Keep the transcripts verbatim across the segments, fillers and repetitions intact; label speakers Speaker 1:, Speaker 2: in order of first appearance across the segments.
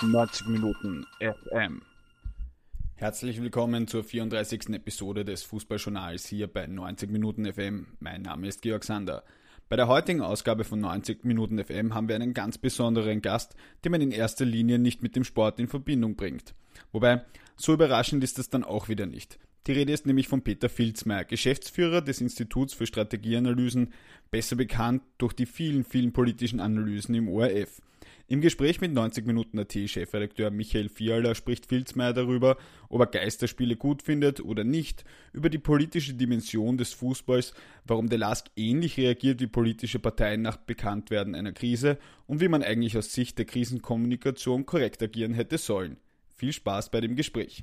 Speaker 1: neunzig Minuten F M.
Speaker 2: Herzlich willkommen zur vierunddreißigsten Episode des Fußballjournals hier bei neunzig Minuten F M. Mein Name ist Georg Sander. Bei der heutigen Ausgabe von neunzig Minuten F M haben wir einen ganz besonderen Gast, den man in erster Linie nicht mit dem Sport in Verbindung bringt. Wobei, so überraschend ist das dann auch wieder nicht. Die Rede ist nämlich von Peter Filzmaier, Geschäftsführer des Instituts für Strategieanalysen, besser bekannt durch die vielen, vielen politischen Analysen im O R F. Im Gespräch mit neunzig Minuten A T-Chefredakteur Michael Fiala spricht Filzmaier darüber, ob er Geisterspiele gut findet oder nicht, über die politische Dimension des Fußballs, warum der L A S K ähnlich reagiert wie politische Parteien nach Bekanntwerden einer Krise und wie man eigentlich aus Sicht der Krisenkommunikation korrekt agieren hätte sollen. Viel Spaß bei dem Gespräch.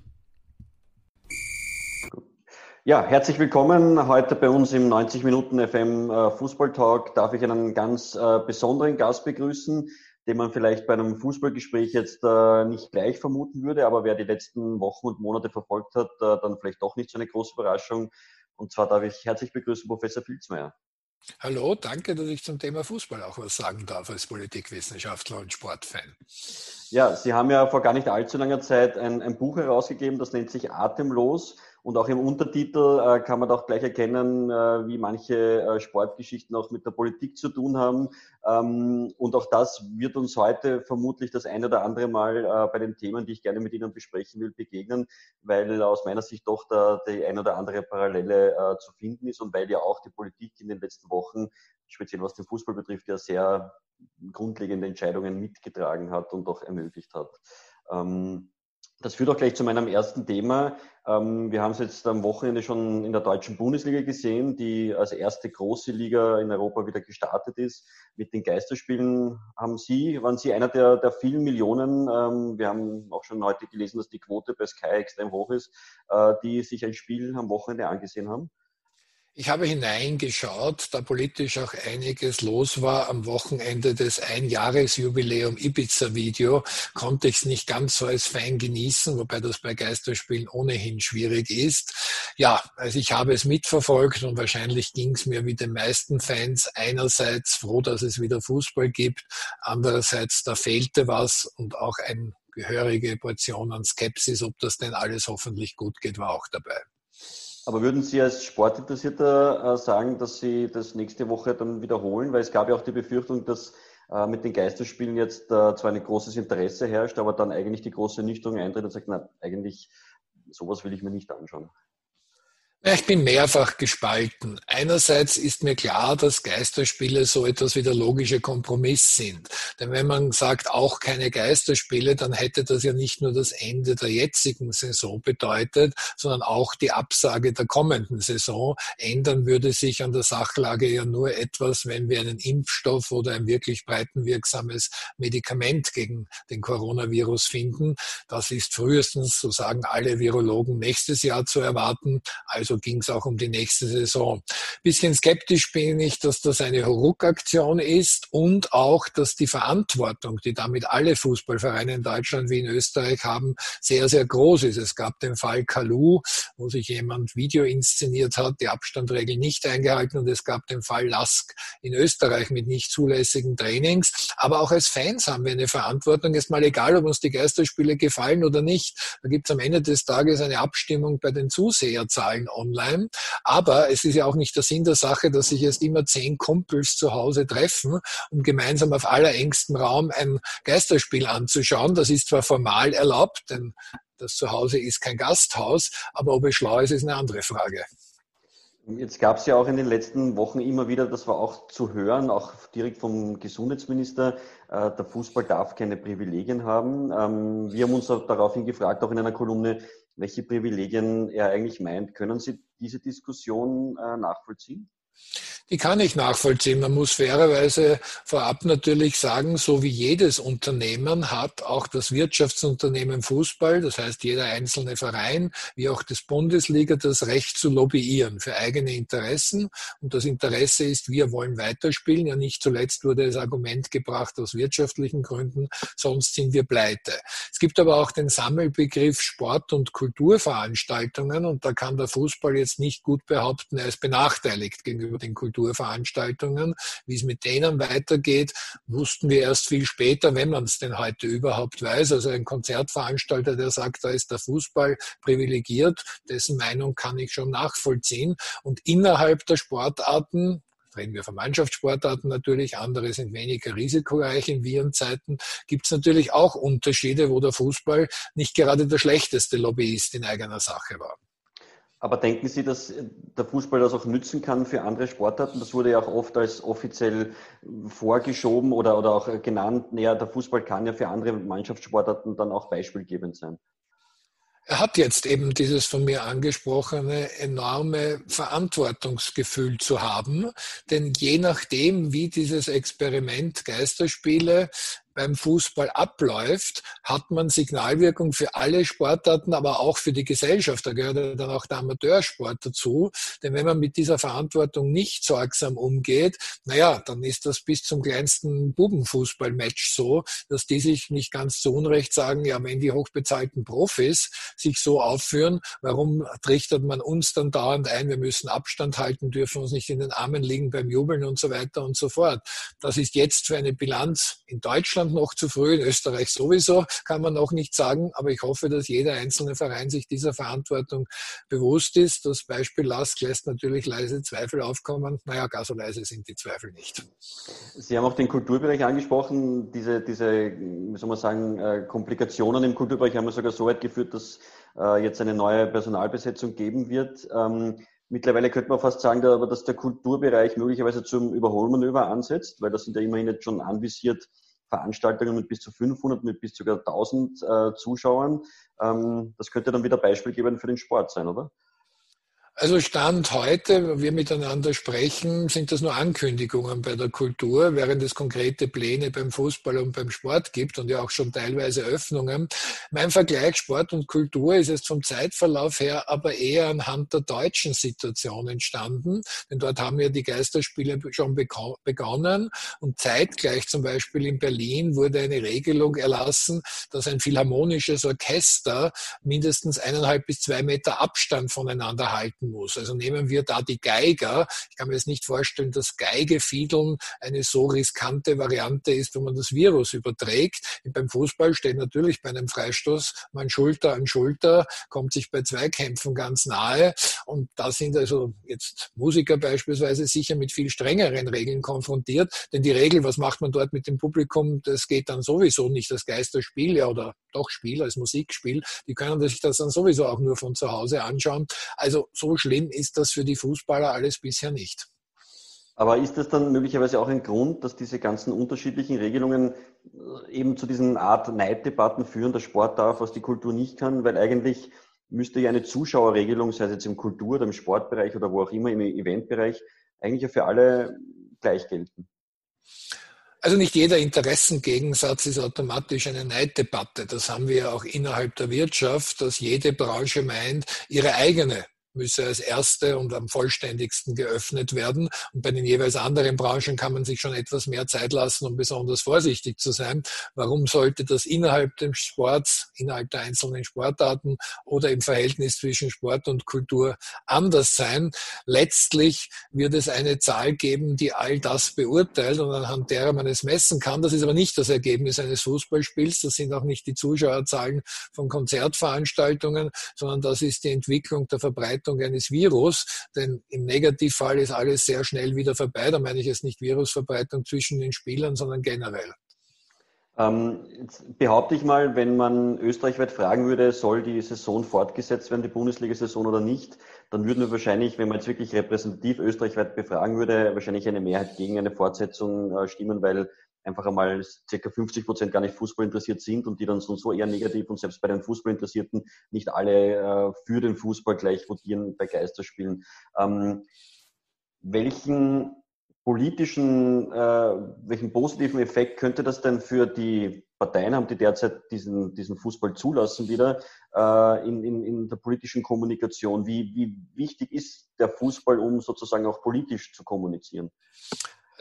Speaker 3: Ja, herzlich willkommen heute bei uns im neunzig Minuten F M äh, Fußballtalk. Darf ich einen ganz äh, besonderen Gast begrüßen, den man vielleicht bei einem Fußballgespräch jetzt äh, nicht gleich vermuten würde, aber wer die letzten Wochen und Monate verfolgt hat, äh, dann vielleicht doch nicht so eine große Überraschung. Und zwar darf ich herzlich begrüßen Professor Filzmaier.
Speaker 4: Hallo, danke, dass ich zum Thema Fußball auch was sagen darf als Politikwissenschaftler und Sportfan.
Speaker 3: Ja, Sie haben ja vor gar nicht allzu langer Zeit ein, ein Buch herausgegeben, das nennt sich Atemlos. Und auch im Untertitel äh, kann man doch gleich erkennen, äh, wie manche äh, Sportgeschichten auch mit der Politik zu tun haben. Ähm, und auch das wird uns heute vermutlich das ein oder andere Mal äh, bei den Themen, die ich gerne mit Ihnen besprechen will, begegnen, weil aus meiner Sicht doch da die ein oder andere Parallele äh, zu finden ist und weil ja auch die Politik in den letzten Wochen, speziell was den Fußball betrifft, ja sehr grundlegende Entscheidungen mitgetragen hat und auch ermöglicht hat. Ähm, Das führt auch gleich zu meinem ersten Thema. Wir haben es jetzt am Wochenende schon in der deutschen Bundesliga gesehen, die als erste große Liga in Europa wieder gestartet ist. Mit den Geisterspielen haben Sie, waren Sie einer der, der vielen Millionen, wir haben auch schon heute gelesen, dass die Quote bei Sky extrem hoch ist, die sich ein Spiel am Wochenende angesehen haben?
Speaker 4: Ich habe hineingeschaut, da politisch auch einiges los war. Am Wochenende des Einjahresjubiläum Ibiza-Video konnte ich es nicht ganz so als Fan genießen, wobei das bei Geisterspielen ohnehin schwierig ist. Ja, also ich habe es mitverfolgt und wahrscheinlich ging es mir wie den meisten Fans. Einerseits froh, dass es wieder Fußball gibt, andererseits da fehlte was und auch eine gehörige Portion an Skepsis, ob das denn alles hoffentlich gut geht, war auch dabei.
Speaker 3: Aber würden Sie als Sportinteressierter äh, sagen, dass Sie das nächste Woche dann wiederholen? Weil es gab ja auch die Befürchtung, dass äh, mit den Geisterspielen jetzt äh, zwar ein großes Interesse herrscht, aber dann eigentlich die große Ernüchterung eintritt und sagt, na, eigentlich sowas will ich mir nicht anschauen.
Speaker 4: Ich bin mehrfach gespalten. Einerseits ist mir klar, dass Geisterspiele so etwas wie der logische Kompromiss sind. Denn wenn man sagt, auch keine Geisterspiele, dann hätte das ja nicht nur das Ende der jetzigen Saison bedeutet, sondern auch die Absage der kommenden Saison. Ändern würde sich an der Sachlage ja nur etwas, wenn wir einen Impfstoff oder ein wirklich breitenwirksames Medikament gegen den Coronavirus finden. Das ist frühestens, so sagen alle Virologen, nächstes Jahr zu erwarten. Also ging es auch um die nächste Saison. Bisschen skeptisch bin ich, dass das eine Hauruck-Aktion ist und auch, dass die Verantwortung, die damit alle Fußballvereine in Deutschland wie in Österreich haben, sehr, sehr groß ist. Es gab den Fall Kalu, wo sich jemand Video inszeniert hat, die Abstandregel nicht eingehalten, und es gab den Fall Lask in Österreich mit nicht zulässigen Trainings. Aber auch als Fans haben wir eine Verantwortung. Ist mal egal, ob uns die Geisterspiele gefallen oder nicht. Da gibt es am Ende des Tages eine Abstimmung bei den Zuseherzahlen online. Aber es ist ja auch nicht der Sinn der Sache, dass sich jetzt immer zehn Kumpels zu Hause treffen, um gemeinsam auf allerengstem Raum ein Geisterspiel anzuschauen. Das ist zwar formal erlaubt, denn das Zuhause ist kein Gasthaus, aber ob es schlau ist, ist eine andere Frage.
Speaker 3: Jetzt gab es ja auch in den letzten Wochen immer wieder, das war auch zu hören, auch direkt vom Gesundheitsminister, äh, der Fußball darf keine Privilegien haben. Ähm, wir haben uns daraufhin gefragt, auch in einer Kolumne, welche Privilegien er eigentlich meint. Können Sie diese Diskussion äh, nachvollziehen?
Speaker 4: Die kann ich nachvollziehen. Man muss fairerweise vorab natürlich sagen, so wie jedes Unternehmen hat auch das Wirtschaftsunternehmen Fußball, das heißt jeder einzelne Verein, wie auch das Bundesliga, das Recht zu lobbyieren für eigene Interessen. Und das Interesse ist, wir wollen weiterspielen. Ja, nicht zuletzt wurde das Argument gebracht aus wirtschaftlichen Gründen, sonst sind wir pleite. Es gibt aber auch den Sammelbegriff Sport- und Kulturveranstaltungen, und da kann der Fußball jetzt nicht gut behaupten, er ist benachteiligt gegenüber den Kulturveranstaltungen. Kulturveranstaltungen. Wie es mit denen weitergeht, wussten wir erst viel später, wenn man es denn heute überhaupt weiß. Also ein Konzertveranstalter, der sagt, da ist der Fußball privilegiert, dessen Meinung kann ich schon nachvollziehen. Und innerhalb der Sportarten, reden wir von Mannschaftssportarten natürlich, andere sind weniger risikoreich in Virenzeiten, gibt es natürlich auch Unterschiede, wo der Fußball nicht gerade der schlechteste Lobbyist in eigener Sache war.
Speaker 3: Aber denken Sie, dass der Fußball das auch nützen kann für andere Sportarten? Das wurde ja auch oft als offiziell vorgeschoben oder, oder auch genannt. Naja, der Fußball kann ja für andere Mannschaftssportarten dann auch beispielgebend sein.
Speaker 4: Er hat jetzt eben dieses von mir angesprochene enorme Verantwortungsgefühl zu haben, denn je nachdem, wie dieses Experiment Geisterspiele beim Fußball abläuft, hat man Signalwirkung für alle Sportarten, aber auch für die Gesellschaft. Da gehört ja dann auch der Amateursport dazu. Denn wenn man mit dieser Verantwortung nicht sorgsam umgeht, naja, dann ist das bis zum kleinsten Bubenfußballmatch so, dass die sich nicht ganz zu Unrecht sagen, ja, wenn die hochbezahlten Profis sich so aufführen, warum trichtert man uns dann dauernd ein, wir müssen Abstand halten, dürfen uns nicht in den Armen liegen beim Jubeln und so weiter und so fort. Das ist jetzt für eine Bilanz in Deutschland noch zu früh, in Österreich sowieso, kann man noch nicht sagen, aber ich hoffe, dass jeder einzelne Verein sich dieser Verantwortung bewusst ist. Das Beispiel Lask lässt natürlich leise Zweifel aufkommen. Naja, gar so leise sind die Zweifel nicht.
Speaker 3: Sie haben auch den Kulturbereich angesprochen. Diese, diese wie soll man sagen, Komplikationen im Kulturbereich haben wir sogar so weit geführt, dass jetzt eine neue Personalbesetzung geben wird. Mittlerweile könnte man fast sagen, dass der Kulturbereich möglicherweise zum Überholmanöver ansetzt, weil das sind ja immerhin jetzt schon anvisiert Veranstaltungen mit bis zu fünfhundert, mit bis zu sogar tausend äh, Zuschauern. Ähm, das könnte dann wieder beispielgebend für den Sport sein, oder?
Speaker 4: Also Stand heute, wenn wir miteinander sprechen, sind das nur Ankündigungen bei der Kultur, während es konkrete Pläne beim Fußball und beim Sport gibt und ja auch schon teilweise Öffnungen. Mein Vergleich Sport und Kultur ist jetzt vom Zeitverlauf her aber eher anhand der deutschen Situation entstanden, denn dort haben ja die Geisterspiele schon begonnen und zeitgleich zum Beispiel in Berlin wurde eine Regelung erlassen, dass ein philharmonisches Orchester mindestens eineinhalb bis zwei Meter Abstand voneinander halten muss. Also nehmen wir da die Geiger. Ich kann mir jetzt nicht vorstellen, dass Geigefiedeln eine so riskante Variante ist, wenn man das Virus überträgt. Und beim Fußball steht natürlich bei einem Freistoß man Schulter an Schulter, kommt sich bei Zweikämpfen ganz nahe. Und da sind also jetzt Musiker beispielsweise sicher mit viel strengeren Regeln konfrontiert. Denn die Regel, was macht man dort mit dem Publikum, das geht dann sowieso nicht. Das Geisterspiel, ja, oder doch Spiel als Musikspiel, die können sich das dann sowieso auch nur von zu Hause anschauen. Also so schlimm ist das für die Fußballer alles bisher nicht.
Speaker 3: Aber ist das dann möglicherweise auch ein Grund, dass diese ganzen unterschiedlichen Regelungen eben zu diesen Art Neiddebatten führen, dass Sport darf, was die Kultur nicht kann? Weil eigentlich müsste ja eine Zuschauerregelung, sei es jetzt im Kultur- oder im Sportbereich oder wo auch immer, im Eventbereich, eigentlich ja für alle gleich gelten.
Speaker 4: Also nicht jeder Interessengegensatz ist automatisch eine Neiddebatte. Das haben wir ja auch innerhalb der Wirtschaft, dass jede Branche meint, ihre eigene müsse als erste und am vollständigsten geöffnet werden. Und bei den jeweils anderen Branchen kann man sich schon etwas mehr Zeit lassen, um besonders vorsichtig zu sein. Warum sollte das innerhalb des Sports, innerhalb der einzelnen Sportarten oder im Verhältnis zwischen Sport und Kultur anders sein? Letztlich wird es eine Zahl geben, die all das beurteilt und anhand derer man es messen kann. Das ist aber nicht das Ergebnis eines Fußballspiels. Das sind auch nicht die Zuschauerzahlen von Konzertveranstaltungen, sondern das ist die Entwicklung der Verbreitung eines Virus, denn im Negativfall ist alles sehr schnell wieder vorbei. Da meine ich jetzt nicht Virusverbreitung zwischen den Spielern, sondern generell.
Speaker 3: Ähm, jetzt behaupte ich mal, wenn man österreichweit fragen würde, soll die Saison fortgesetzt werden, die Bundesliga-Saison oder nicht, dann würden wir wahrscheinlich, wenn man jetzt wirklich repräsentativ österreichweit befragen würde, wahrscheinlich eine Mehrheit gegen eine Fortsetzung äh, stimmen, weil einfach einmal ca. fünfzig Prozent gar nicht Fußball interessiert sind und die dann so, so eher negativ und selbst bei den Fußballinteressierten nicht alle äh, für den Fußball gleich votieren bei Geisterspielen. Ähm, welchen politischen, äh, welchen positiven Effekt könnte das denn für die Parteien haben, die derzeit diesen, diesen Fußball zulassen wieder äh, in, in, in der politischen Kommunikation? Wie, wie wichtig ist der Fußball, um sozusagen auch politisch zu kommunizieren?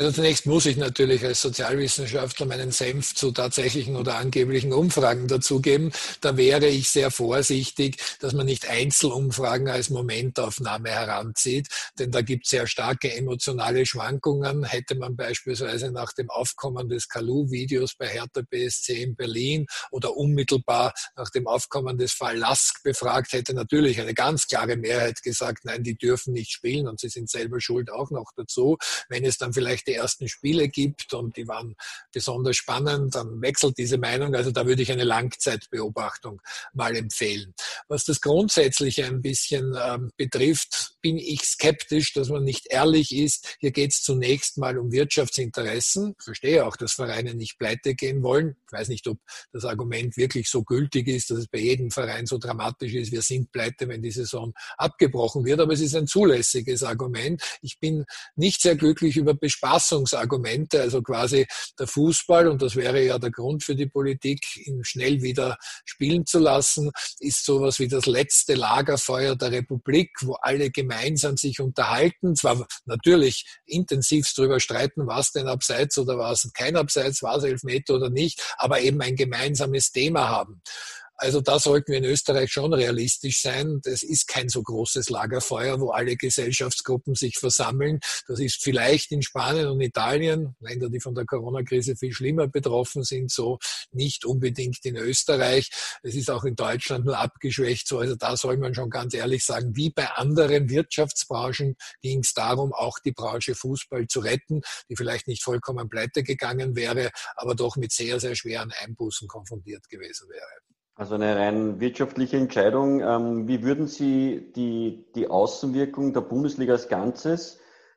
Speaker 4: Also zunächst muss ich natürlich als Sozialwissenschaftler meinen Senf zu tatsächlichen oder angeblichen Umfragen dazugeben. Da wäre ich sehr vorsichtig, dass man nicht Einzelumfragen als Momentaufnahme heranzieht, denn da gibt es sehr starke emotionale Schwankungen. Hätte man beispielsweise nach dem Aufkommen des Kalu-Videos bei Hertha B S C in Berlin oder unmittelbar nach dem Aufkommen des Fall Lask befragt, hätte natürlich eine ganz klare Mehrheit gesagt, nein, die dürfen nicht spielen und sie sind selber schuld auch noch dazu. Wenn es dann vielleicht die ersten Spiele gibt und die waren besonders spannend, dann wechselt diese Meinung. Also da würde ich eine Langzeitbeobachtung mal empfehlen. Was das Grundsätzliche ein bisschen ähm, betrifft, bin ich skeptisch, dass man nicht ehrlich ist. Hier geht es zunächst mal um Wirtschaftsinteressen. Ich verstehe auch, dass Vereine nicht pleite gehen wollen. Ich weiß nicht, ob das Argument wirklich so gültig ist, dass es bei jedem Verein so dramatisch ist, wir sind pleite, wenn die Saison abgebrochen wird, aber es ist ein zulässiges Argument. Ich bin nicht sehr glücklich über Bespaßungsargumente, also quasi der Fußball, und das wäre ja der Grund für die Politik, ihn schnell wieder spielen zu lassen, ist sowas wie das letzte Lagerfeuer der Republik, wo alle gemeinsam sich unterhalten, zwar natürlich intensivst darüber streiten, was denn abseits oder was kein Abseits, war es Elfmeter oder nicht, aber eben ein gemeinsames Thema haben. Also da sollten wir in Österreich schon realistisch sein. Das ist kein so großes Lagerfeuer, wo alle Gesellschaftsgruppen sich versammeln. Das ist vielleicht in Spanien und Italien, Länder, die von der Corona-Krise viel schlimmer betroffen sind, so nicht unbedingt in Österreich. Es ist auch in Deutschland nur abgeschwächt so. Also da soll man schon ganz ehrlich sagen, wie bei anderen Wirtschaftsbranchen ging es darum, auch die Branche Fußball zu retten, die vielleicht nicht vollkommen pleite gegangen wäre, aber doch mit sehr, sehr schweren Einbußen konfrontiert gewesen wäre.
Speaker 3: Also eine rein wirtschaftliche Entscheidung. Ähm, wie würden Sie die, die Außenwirkung der Bundesliga als Ganzes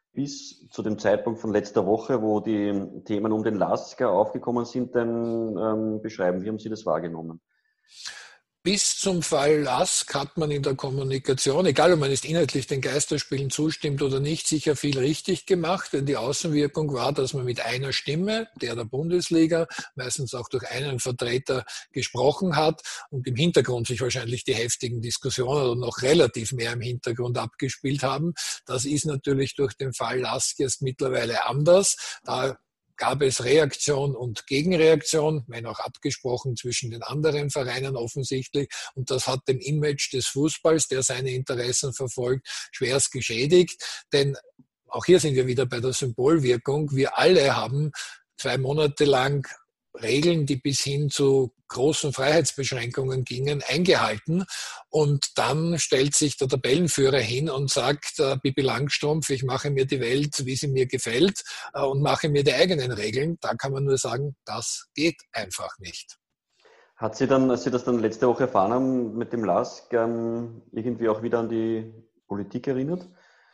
Speaker 3: bis zu dem Zeitpunkt von letzter Woche, wo die Themen um den Lasker aufgekommen sind, denn ähm, beschreiben? Wie haben Sie das wahrgenommen?
Speaker 4: Bis zum Fall Lask hat man in der Kommunikation, egal ob man jetzt inhaltlich den Geisterspielen zustimmt oder nicht, sicher viel richtig gemacht, denn die Außenwirkung war, dass man mit einer Stimme, der der Bundesliga, meistens auch durch einen Vertreter gesprochen hat und im Hintergrund sich wahrscheinlich die heftigen Diskussionen oder noch relativ mehr im Hintergrund abgespielt haben. Das ist natürlich durch den Fall Lask jetzt mittlerweile anders. Da gab es Reaktion und Gegenreaktion, wenn auch abgesprochen zwischen den anderen Vereinen offensichtlich. Und das hat dem Image des Fußballs, der seine Interessen verfolgt, schwerst geschädigt. Denn auch hier sind wir wieder bei der Symbolwirkung. Wir alle haben zwei Monate lang Regeln, die bis hin zu großen Freiheitsbeschränkungen gingen, eingehalten. Und dann stellt sich der Tabellenführer hin und sagt, äh, Bibi Langstrumpf, ich mache mir die Welt, wie sie mir gefällt, äh, und mache mir die eigenen Regeln. Da kann man nur sagen, das geht einfach nicht.
Speaker 3: Hat Sie dann, als Sie das dann letzte Woche erfahren haben mit dem Lask, ähm, irgendwie auch wieder an die Politik erinnert?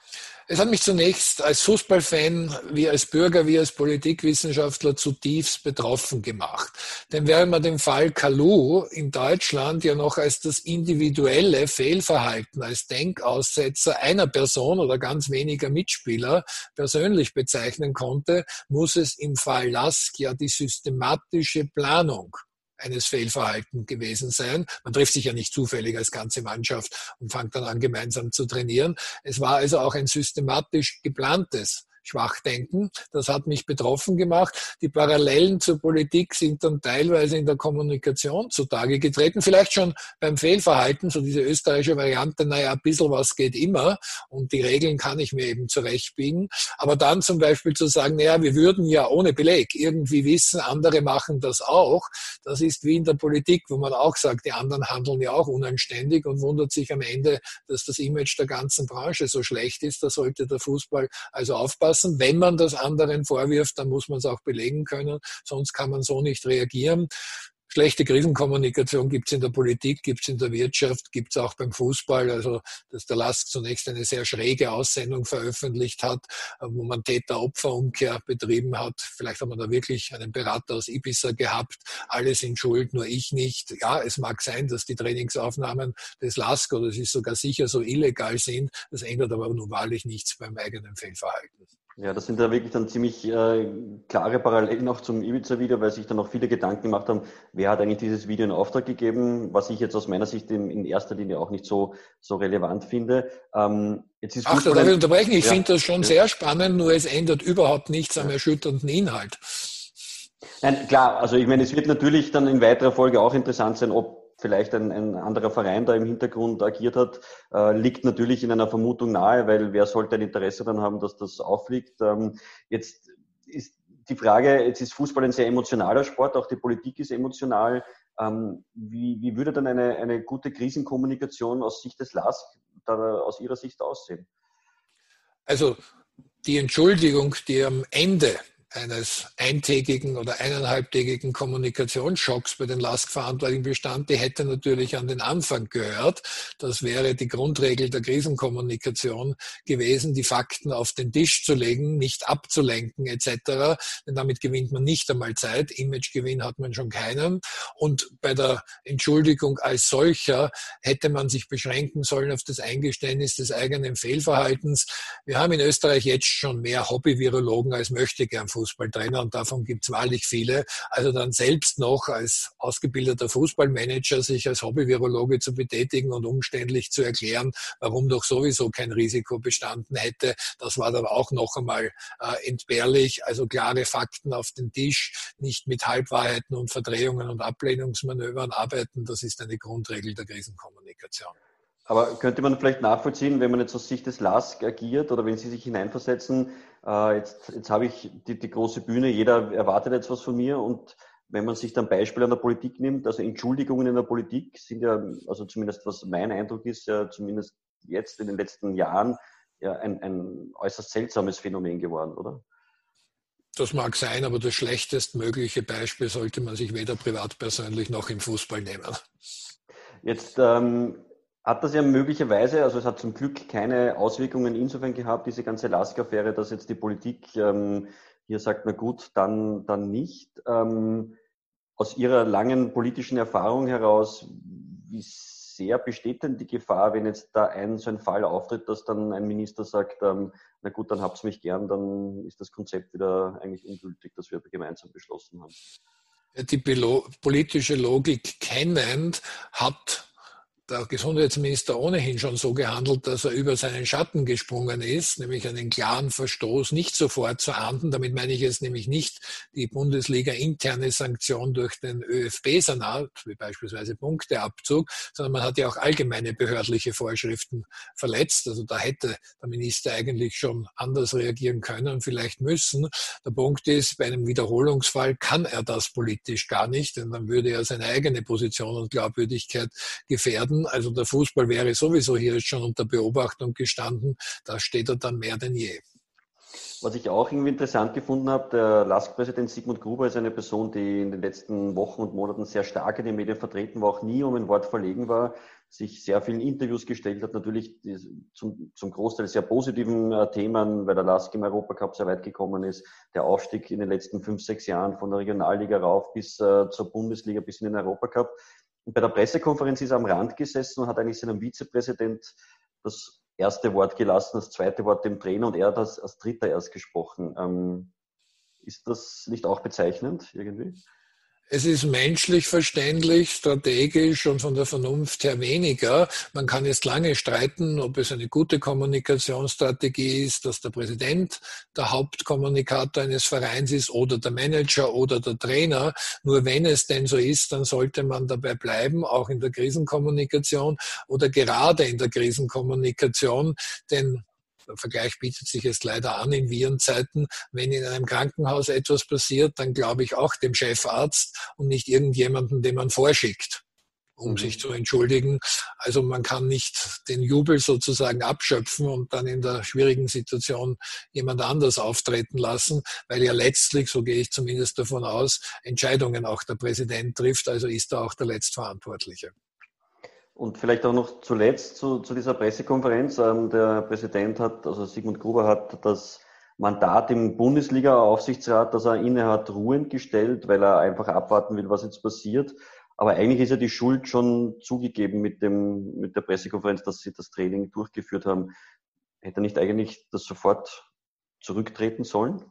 Speaker 4: Es hat mich zunächst als Fußballfan, wie als Bürger, wie als Politikwissenschaftler zutiefst betroffen gemacht. Denn während man den Fall Kalu in Deutschland ja noch als das individuelle Fehlverhalten, als Denkaussetzer einer Person oder ganz weniger Mitspieler persönlich bezeichnen konnte, muss es im Fall Lask ja die systematische Planung eines Fehlverhaltens gewesen sein. Man trifft sich ja nicht zufällig als ganze Mannschaft und fängt dann an, gemeinsam zu trainieren. Es war also auch ein systematisch geplantes Schwachdenken. Das hat mich betroffen gemacht. Die Parallelen zur Politik sind dann teilweise in der Kommunikation zutage getreten. Vielleicht schon beim Fehlverhalten, so diese österreichische Variante, naja, ein bisschen was geht immer und die Regeln kann ich mir eben zurechtbiegen. Aber dann zum Beispiel zu sagen, naja, wir würden ja ohne Beleg irgendwie wissen, andere machen das auch. Das ist wie in der Politik, wo man auch sagt, die anderen handeln ja auch unanständig und wundert sich am Ende, dass das Image der ganzen Branche so schlecht ist. Da sollte der Fußball also aufpassen. Wenn man das anderen vorwirft, dann muss man es auch belegen können, sonst kann man so nicht reagieren. Schlechte Krisenkommunikation gibt es in der Politik, gibt es in der Wirtschaft, gibt es auch beim Fußball. Also, dass der Lask zunächst eine sehr schräge Aussendung veröffentlicht hat, wo man Täter-Opfer-Umkehr betrieben hat. Vielleicht hat man da wirklich einen Berater aus Ibiza gehabt. Alle sind schuld, nur ich nicht. Ja, es mag sein, dass die Trainingsaufnahmen des Lask, oder es ist sogar sicher, so illegal sind. Das ändert aber nun wahrlich nichts beim eigenen Fehlverhalten.
Speaker 3: Ja, das sind da wirklich dann ziemlich äh, klare Parallelen auch zum Ibiza-Video, weil sich dann auch viele Gedanken gemacht haben, wer hat eigentlich dieses Video in Auftrag gegeben, was ich jetzt aus meiner Sicht in, in erster Linie auch nicht so, so relevant finde. Ähm, jetzt ist
Speaker 4: Ach, da
Speaker 3: Fußball
Speaker 4: darf ich
Speaker 3: ein,
Speaker 4: unterbrechen. Ich
Speaker 3: ja,
Speaker 4: finde das schon
Speaker 3: ja,
Speaker 4: sehr spannend, nur es ändert überhaupt nichts am
Speaker 3: ja.
Speaker 4: erschütternden Inhalt.
Speaker 3: Nein, klar, also ich meine, es wird natürlich dann in weiterer Folge auch interessant sein, ob vielleicht ein, ein anderer Verein da im Hintergrund agiert hat, äh, liegt natürlich in einer Vermutung nahe, weil wer sollte ein Interesse dann haben, dass das auffliegt. Ähm, jetzt ist die Frage, jetzt ist Fußball ein sehr emotionaler Sport, auch die Politik ist emotional. Ähm, wie, wie würde dann eine, eine gute Krisenkommunikation aus Sicht des L A S K da aus Ihrer Sicht aussehen?
Speaker 4: Also die Entschuldigung, die am Ende eines eintägigen oder eineinhalbtägigen Kommunikationsschocks bei den L A S K-Verantwortlichen bestand, die hätte natürlich an den Anfang gehört. Das wäre die Grundregel der Krisenkommunikation gewesen, die Fakten auf den Tisch zu legen, nicht abzulenken et cetera. Denn damit gewinnt man nicht einmal Zeit. Imagegewinn hat man schon keinen. Und bei der Entschuldigung als solcher hätte man sich beschränken sollen auf das Eingeständnis des eigenen Fehlverhaltens. Wir haben in Österreich jetzt schon mehr Hobby-Virologen als Möchtegern Fußballtrainer und davon gibt es wahrlich viele. Also dann selbst noch als ausgebildeter Fußballmanager sich als Hobby-Virologe zu betätigen und umständlich zu erklären, warum doch sowieso kein Risiko bestanden hätte, das war dann auch noch einmal äh, entbehrlich. Also klare Fakten auf den Tisch, nicht mit Halbwahrheiten und Verdrehungen und Ablehnungsmanövern arbeiten, das ist eine Grundregel der Krisenkommunikation.
Speaker 3: Aber könnte man vielleicht nachvollziehen, wenn man jetzt aus Sicht des L A S K agiert oder wenn Sie sich hineinversetzen, äh, jetzt, jetzt habe ich die, die große Bühne, jeder erwartet jetzt was von mir und wenn man sich dann Beispiele an der Politik nimmt, also Entschuldigungen in der Politik sind ja, also zumindest was mein Eindruck ist, ja zumindest jetzt in den letzten Jahren ja ein, ein äußerst seltsames Phänomen geworden, oder?
Speaker 4: Das mag sein, aber das schlechtestmögliche Beispiel sollte man sich weder privat persönlich noch im Fußball nehmen.
Speaker 3: Jetzt ähm, hat das ja möglicherweise, also es hat zum Glück keine Auswirkungen insofern gehabt, diese ganze L A S K-Affäre, dass jetzt die Politik ähm, hier sagt, na gut, dann, dann nicht. Ähm, aus Ihrer langen politischen Erfahrung heraus, wie sehr besteht denn die Gefahr, wenn jetzt da ein so ein Fall auftritt, dass dann ein Minister sagt, ähm, na gut, dann habt's mich gern, dann ist das Konzept wieder eigentlich ungültig, das wir gemeinsam beschlossen haben?
Speaker 4: Die politische Logik kennend hat der Gesundheitsminister ohnehin schon so gehandelt, dass er über seinen Schatten gesprungen ist, nämlich einen klaren Verstoß nicht sofort zu ahnden. Damit meine ich jetzt nämlich nicht die Bundesliga-interne Sanktion durch den ÖFB-Senat, wie beispielsweise Punkteabzug, sondern man hat ja auch allgemeine behördliche Vorschriften verletzt. Also da hätte der Minister eigentlich schon anders reagieren können und vielleicht müssen. Der Punkt ist, bei einem Wiederholungsfall kann er das politisch gar nicht, denn dann würde er seine eigene Position und Glaubwürdigkeit gefährden. Also der Fußball wäre sowieso hier schon unter Beobachtung gestanden. Da steht er dann mehr denn je.
Speaker 3: Was ich auch irgendwie interessant gefunden habe, der L A S K-Präsident Sigmund Gruber ist eine Person, die in den letzten Wochen und Monaten sehr stark in den Medien vertreten war, auch nie um ein Wort verlegen war, sich sehr vielen Interviews gestellt hat, natürlich zum, zum Großteil sehr positiven äh, Themen, weil der L A S K im Europacup sehr weit gekommen ist, der Aufstieg in den letzten fünf, sechs Jahren von der Regionalliga rauf bis äh, zur Bundesliga, bis in den Europacup. Und bei der Pressekonferenz ist er am Rand gesessen und hat eigentlich seinem Vizepräsident das erste Wort gelassen, das zweite Wort dem Trainer und er hat das als Dritter erst gesprochen. Ähm, ist das nicht auch bezeichnend irgendwie?
Speaker 4: Es ist menschlich verständlich, strategisch und von der Vernunft her weniger. Man kann jetzt lange streiten, ob es eine gute Kommunikationsstrategie ist, dass der Präsident der Hauptkommunikator eines Vereins ist oder der Manager oder der Trainer. Nur wenn es denn so ist, dann sollte man dabei bleiben, auch in der Krisenkommunikation oder gerade in der Krisenkommunikation, denn der Vergleich bietet sich jetzt leider an in Virenzeiten. Wenn in einem Krankenhaus etwas passiert, dann glaube ich auch dem Chefarzt und nicht irgendjemanden, den man vorschickt, um mhm. sich zu entschuldigen. Also man kann nicht den Jubel sozusagen abschöpfen und dann in der schwierigen Situation jemand anders auftreten lassen, weil ja letztlich, so gehe ich zumindest davon aus, Entscheidungen auch der Präsident trifft, also ist er auch der Letztverantwortliche.
Speaker 3: Und vielleicht auch noch zuletzt zu, zu dieser Pressekonferenz. Ähm, der Präsident hat, also Sigmund Gruber hat das Mandat im Bundesliga-Aufsichtsrat, das er inne hat, ruhend gestellt, weil er einfach abwarten will, was jetzt passiert. Aber eigentlich ist ja die Schuld schon zugegeben mit dem, mit der Pressekonferenz, dass sie das Training durchgeführt haben. Hätte er nicht eigentlich das sofort zurücktreten sollen?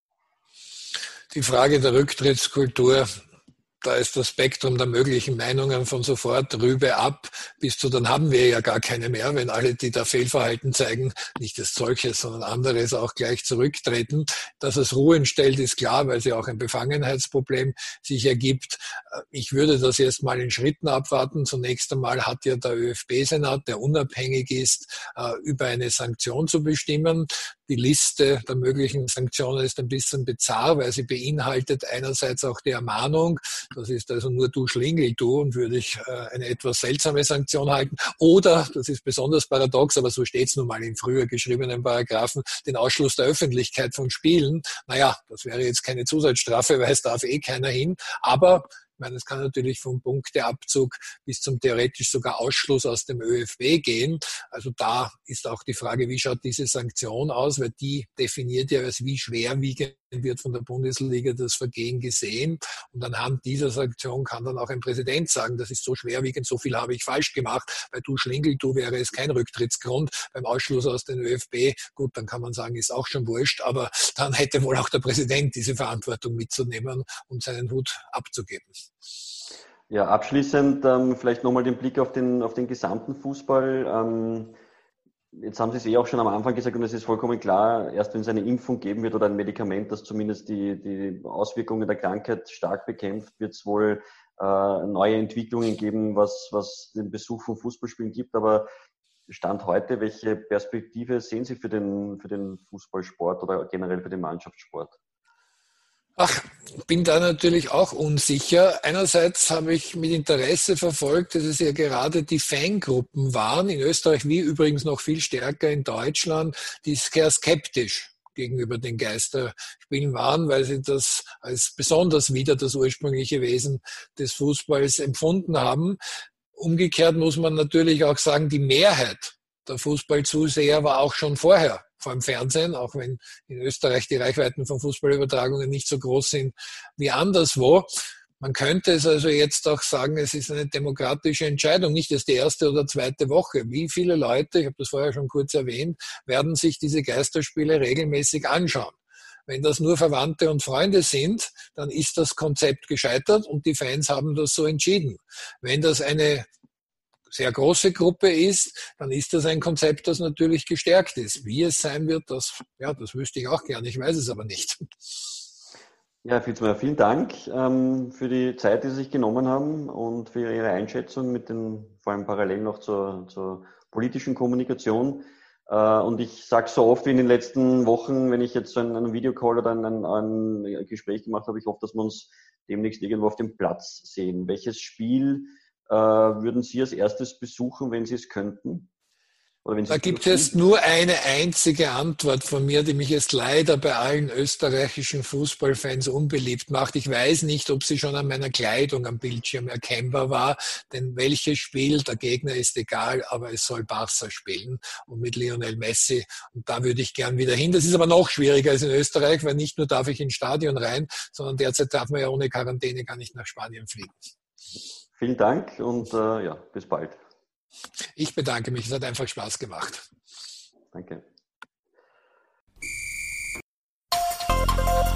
Speaker 4: Die Frage der Rücktrittskultur, da ist das Spektrum der möglichen Meinungen von sofort Rübe ab bis zu, dann haben wir ja gar keine mehr, wenn alle, die da Fehlverhalten zeigen, nicht das solches, sondern anderes auch gleich zurücktreten. Dass es Ruhen stellt, ist klar, weil es ja auch ein Befangenheitsproblem sich ergibt. Ich würde das jetzt mal in Schritten abwarten. Zunächst einmal hat ja der ÖFB-Senat, der unabhängig ist, über eine Sanktion zu bestimmen. Die Liste der möglichen Sanktionen ist ein bisschen bizarr, weil sie beinhaltet einerseits auch die Ermahnung, das ist also nur du Schlingel, du, und würde ich äh, eine etwas seltsame Sanktion halten. Oder, das ist besonders paradox, aber so steht es nun mal in früher geschriebenen Paragraphen, den Ausschluss der Öffentlichkeit von Spielen. Naja, das wäre jetzt keine Zusatzstrafe, weil es darf eh keiner hin. Aber ich meine, es kann natürlich vom Punkteabzug bis zum theoretisch sogar Ausschluss aus dem ÖFB gehen. Also da ist auch die Frage, wie schaut diese Sanktion aus, weil die definiert ja, als wie schwerwiegend wird von der Bundesliga das Vergehen gesehen. Und anhand dieser Sanktion kann dann auch ein Präsident sagen, das ist so schwerwiegend, so viel habe ich falsch gemacht. Bei du Schlingel, du wäre es kein Rücktrittsgrund. Beim Ausschluss aus dem ÖFB, gut, dann kann man sagen, ist auch schon wurscht. Aber dann hätte wohl auch der Präsident diese Verantwortung mitzunehmen und seinen Hut abzugeben.
Speaker 3: Ja, abschließend ähm, vielleicht nochmal den Blick auf den, auf den gesamten Fußball. Ähm, jetzt haben Sie es eh auch schon am Anfang gesagt und es ist vollkommen klar, erst wenn es eine Impfung geben wird oder ein Medikament, das zumindest die, die Auswirkungen der Krankheit stark bekämpft, wird es wohl äh, neue Entwicklungen geben, was, was den Besuch von Fußballspielen gibt. Aber Stand heute, welche Perspektive sehen Sie für den, für den Fußballsport oder generell für den Mannschaftssport?
Speaker 4: Ach, bin da natürlich auch unsicher. Einerseits habe ich mit Interesse verfolgt, dass es ja gerade die Fangruppen waren, in Österreich wie übrigens noch viel stärker in Deutschland, die sehr skeptisch gegenüber den Geisterspielen waren, weil sie das als besonders wieder das ursprüngliche Wesen des Fußballs empfunden haben. Umgekehrt muss man natürlich auch sagen, die Mehrheit der Fußballzuseher war auch schon vorher vor dem Fernsehen, auch wenn in Österreich die Reichweiten von Fußballübertragungen nicht so groß sind wie anderswo. Man könnte es also jetzt auch sagen, es ist eine demokratische Entscheidung, nicht erst die erste oder zweite Woche. Wie viele Leute, ich habe das vorher schon kurz erwähnt, werden sich diese Geisterspiele regelmäßig anschauen? Wenn das nur Verwandte und Freunde sind, dann ist das Konzept gescheitert und die Fans haben das so entschieden. Wenn das eine sehr große Gruppe ist, dann ist das ein Konzept, das natürlich gestärkt ist. Wie es sein wird, das, ja, das wüsste ich auch gerne. Ich weiß es aber nicht.
Speaker 3: Ja, Filzmeier, vielen Dank ähm, für die Zeit, die Sie sich genommen haben und für Ihre Einschätzung mit den, vor allem parallel noch zur, zur politischen Kommunikation. Äh, und ich sage so oft wie in den letzten Wochen, wenn ich jetzt so einen, einen Videocall oder ein, ein, ein Gespräch gemacht habe, ich hoffe, dass wir uns demnächst irgendwo auf dem Platz sehen. Welches Spiel äh, würden Sie als erstes besuchen, wenn Sie es könnten?
Speaker 4: Da gibt es nur eine einzige Antwort von mir, die mich jetzt leider bei allen österreichischen Fußballfans unbeliebt macht. Ich weiß nicht, ob sie schon an meiner Kleidung am Bildschirm erkennbar war, denn welches Spiel, der Gegner ist egal, aber es soll Barca spielen und mit Lionel Messi. Und da würde ich gern wieder hin. Das ist aber noch schwieriger als in Österreich, weil nicht nur darf ich ins Stadion rein, sondern derzeit darf man ja ohne Quarantäne gar nicht nach Spanien fliegen.
Speaker 3: Vielen Dank und äh, ja, bis bald.
Speaker 4: Ich bedanke mich, es hat einfach Spaß gemacht.
Speaker 3: Danke.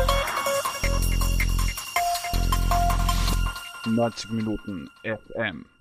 Speaker 1: neunzig Minuten F M